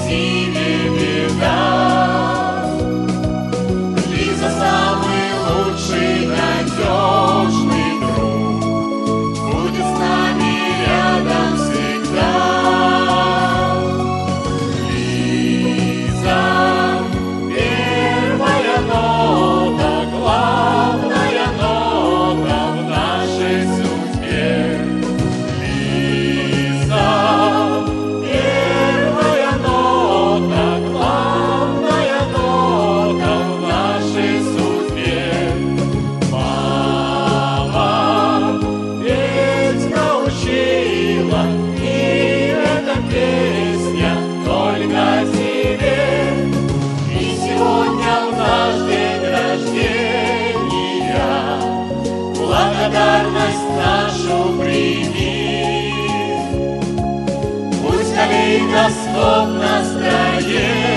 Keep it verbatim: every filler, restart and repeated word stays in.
тебе передам. Лиза самый лучший, надежный друг, будет с нами рядом всегда. Лиза, первая нота, главная нота в нашей судьбе. Лиза, первая нота, главная нота в нашей судьбе. Мама петь научила, и эта песня только тебе. И сегодня в наш день рождения благодарность нашу прими. Пусть калейдоскоп настроения